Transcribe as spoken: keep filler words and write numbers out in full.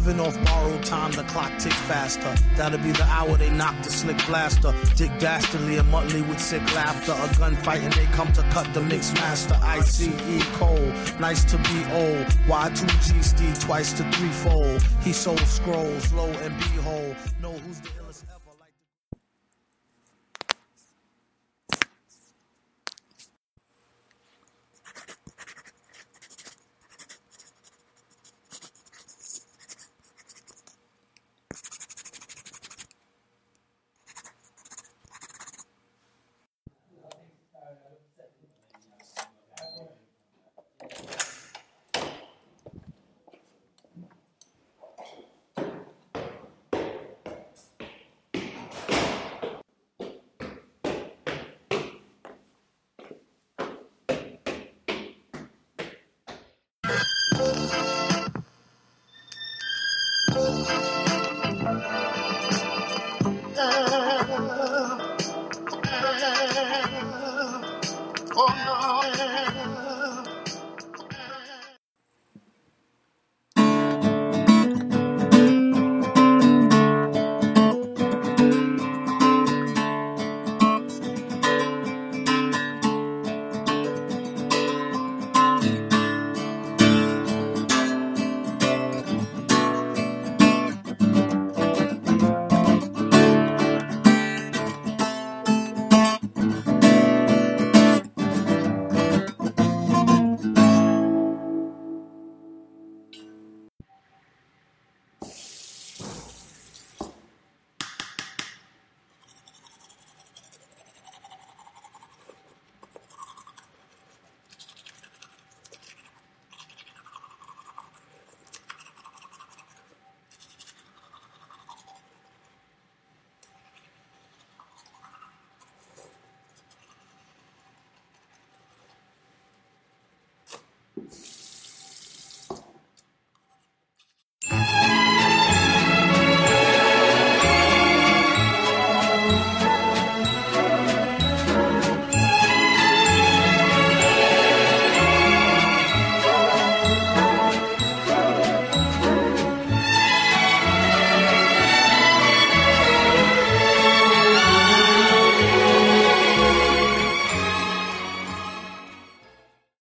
Living off borrowed time, the clock ticks faster. That'll be the hour they knock the slick blaster. Dick Dastardly and Muttley with sick laughter. A gunfight and they come to cut the mix master. I C E Cole, nice to be old. Y two G Steed twice to threefold. He sold scrolls, low and behold.